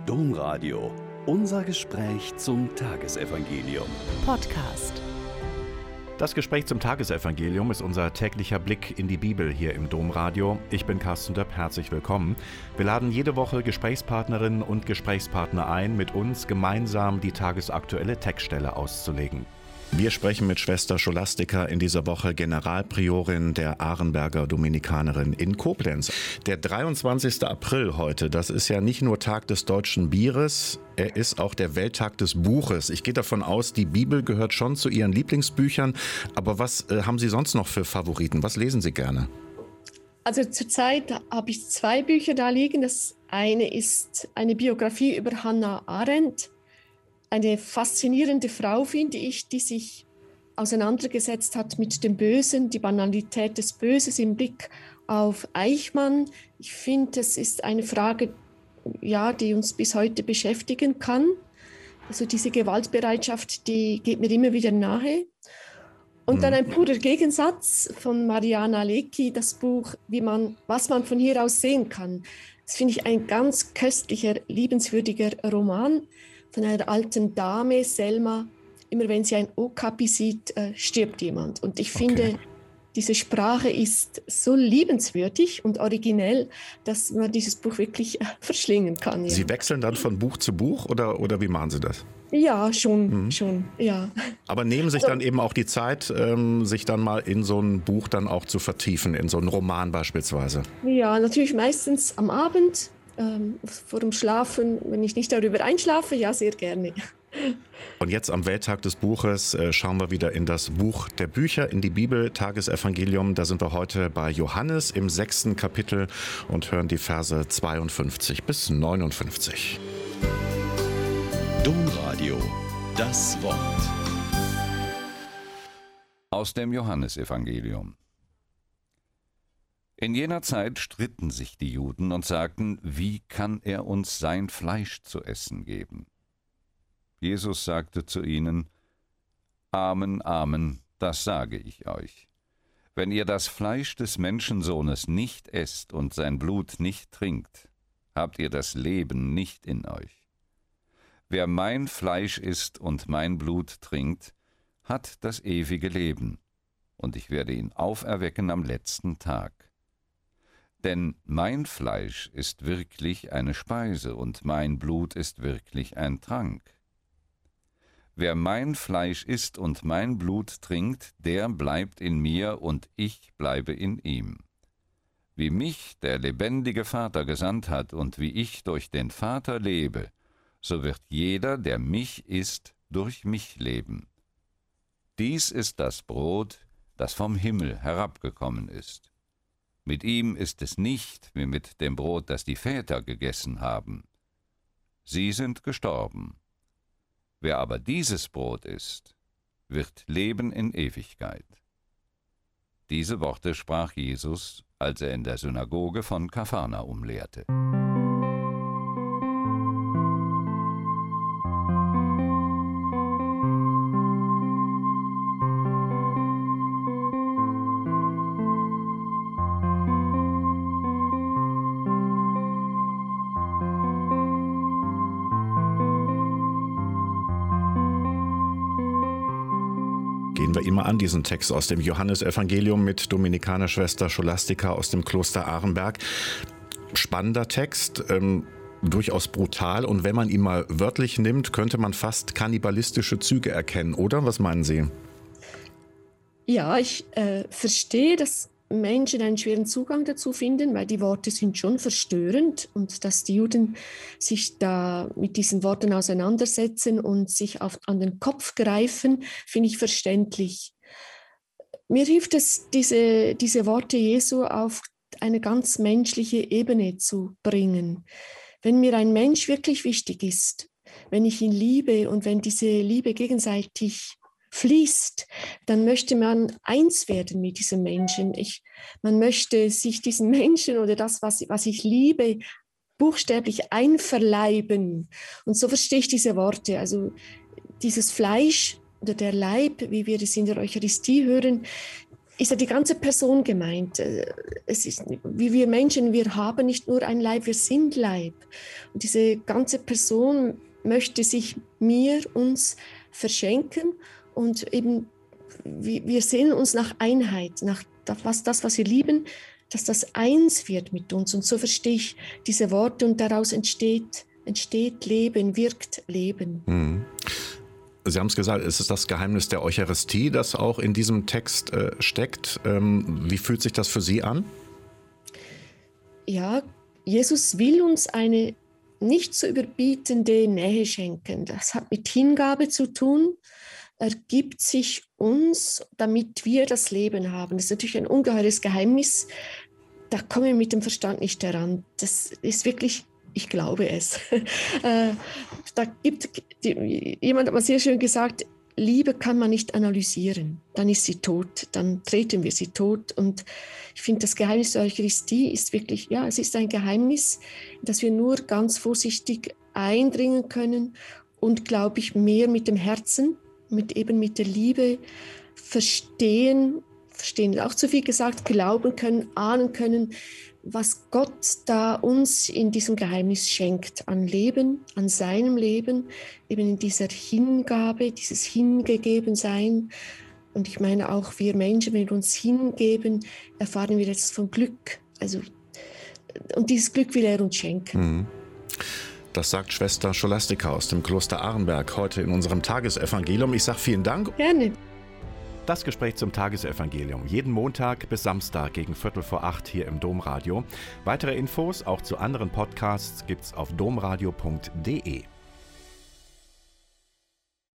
Domradio. Unser Gespräch zum Tagesevangelium. Podcast. Das Gespräch zum Tagesevangelium ist unser täglicher Blick in die Bibel hier im Domradio. Ich bin Carsten Döpp, herzlich willkommen. Wir laden jede Woche Gesprächspartnerinnen und Gesprächspartner ein, mit uns gemeinsam die tagesaktuelle Textstelle auszulegen. Wir sprechen mit Schwester Scholastika in dieser Woche, Generalpriorin der Arenberger Dominikanerin in Koblenz. Der 23. April heute, das ist ja nicht nur Tag des deutschen Bieres, er ist auch der Welttag des Buches. Ich gehe davon aus, die Bibel gehört schon zu Ihren Lieblingsbüchern, aber was haben Sie sonst noch für Favoriten? Was lesen Sie gerne? Also zurzeit habe ich 2 Bücher da liegen. Das eine ist eine Biografie über Hannah Arendt. Eine faszinierende Frau, finde ich, die sich auseinandergesetzt hat mit dem Bösen, die Banalität des Böses im Blick auf Eichmann. Ich finde, es ist eine Frage, ja, die uns bis heute beschäftigen kann. Also diese Gewaltbereitschaft, die geht mir immer wieder nahe. Und dann ein purer Gegensatz von Mariana Lecki, das Buch Was man von hier aus sehen kann. Das finde ich ein ganz köstlicher, liebenswürdiger Roman von einer alten Dame, Selma. Immer wenn sie ein Okapi sieht, stirbt jemand. Und ich finde, diese Sprache ist so liebenswürdig und originell, dass man dieses Buch wirklich verschlingen kann. Ja. Sie wechseln dann von Buch zu Buch oder wie machen Sie das? Ja, schon, ja. Aber nehmen sich dann eben auch die Zeit, sich dann mal in so ein Buch dann auch zu vertiefen, in so einen Roman beispielsweise? Ja, natürlich meistens am Abend, vor dem Schlafen, wenn ich nicht darüber einschlafe, ja, sehr gerne. Und jetzt am Welttag des Buches schauen wir wieder in das Buch der Bücher, in die Bibel, Tagesevangelium. Da sind wir heute bei Johannes im 6. Kapitel und hören die Verse 52 bis 59. Domradio. Das Wort. Aus dem Johannesevangelium. In jener Zeit stritten sich die Juden und sagten, wie kann er uns sein Fleisch zu essen geben? Jesus sagte zu ihnen, Amen, Amen, das sage ich euch. Wenn ihr das Fleisch des Menschensohnes nicht esst und sein Blut nicht trinkt, habt ihr das Leben nicht in euch. Wer mein Fleisch isst und mein Blut trinkt, hat das ewige Leben, und ich werde ihn auferwecken am letzten Tag. Denn mein Fleisch ist wirklich eine Speise und mein Blut ist wirklich ein Trank. Wer mein Fleisch isst und mein Blut trinkt, der bleibt in mir und ich bleibe in ihm. Wie mich der lebendige Vater gesandt hat und wie ich durch den Vater lebe, so wird jeder, der mich isst, durch mich leben. Dies ist das Brot, das vom Himmel herabgekommen ist. Mit ihm ist es nicht wie mit dem Brot, das die Väter gegessen haben. Sie sind gestorben. Wer aber dieses Brot isst, wird leben in Ewigkeit. Diese Worte sprach Jesus, als er in der Synagoge von Kapharnaum lehrte. Gehen wir immer an diesen Text aus dem Johannesevangelium mit Dominikanerschwester Scholastika aus dem Kloster Arenberg. Spannender Text, durchaus brutal, und wenn man ihn mal wörtlich nimmt, könnte man fast kannibalistische Züge erkennen, oder? Was meinen Sie? Ja, ich verstehe, dass Menschen einen schweren Zugang dazu finden, weil die Worte sind schon verstörend, und dass die Juden sich da mit diesen Worten auseinandersetzen und sich an den Kopf greifen, finde ich verständlich. Mir hilft es, diese Worte Jesu auf eine ganz menschliche Ebene zu bringen. Wenn mir ein Mensch wirklich wichtig ist, wenn ich ihn liebe und wenn diese Liebe gegenseitig fließt, dann möchte man eins werden mit diesem Menschen. Man möchte sich diesen Menschen oder das, was ich liebe, buchstäblich einverleiben. Und so verstehe ich diese Worte. Also dieses Fleisch oder der Leib, wie wir es in der Eucharistie hören, ist ja die ganze Person gemeint. Es ist, wie wir Menschen, wir haben nicht nur ein Leib, wir sind Leib. Und diese ganze Person möchte sich uns verschenken und eben wir sehnen uns nach Einheit, nach das, was wir lieben, dass das eins wird mit uns. Und so verstehe ich diese Worte und daraus entsteht Leben, wirkt Leben. Mhm. Sie haben es gesagt, es ist das Geheimnis der Eucharistie, das auch in diesem Text steckt. Wie fühlt sich das für Sie an? Ja, Jesus will uns eine nicht zu überbietende Nähe schenken. Das hat mit Hingabe zu tun. Er gibt sich uns, damit wir das Leben haben. Das ist natürlich ein ungeheures Geheimnis. Da kommen wir mit dem Verstand nicht heran. Das ist wirklich, ich glaube es. Jemand hat mal sehr schön gesagt, Liebe kann man nicht analysieren. Dann ist sie tot, dann treten wir sie tot. Und ich finde, das Geheimnis der Eucharistie ist wirklich, ja, es ist ein Geheimnis, das wir nur ganz vorsichtig eindringen können und, glaube ich, mehr mit dem Herzen, mit der Liebe verstehen, auch zu viel gesagt, glauben können, ahnen können, was Gott da uns in diesem Geheimnis schenkt, an Leben, an seinem Leben, eben in dieser Hingabe, dieses Hingegebensein. Und ich meine auch wir Menschen, wenn wir uns hingeben, erfahren wir jetzt von Glück. Und dieses Glück will er uns schenken. Mhm. Das sagt Schwester Scholastika aus dem Kloster Arenberg heute in unserem Tagesevangelium. Ich sage vielen Dank. Gerne. Das Gespräch zum Tagesevangelium. Jeden Montag bis Samstag gegen 7:45 hier im Domradio. Weitere Infos auch zu anderen Podcasts gibt's auf domradio.de.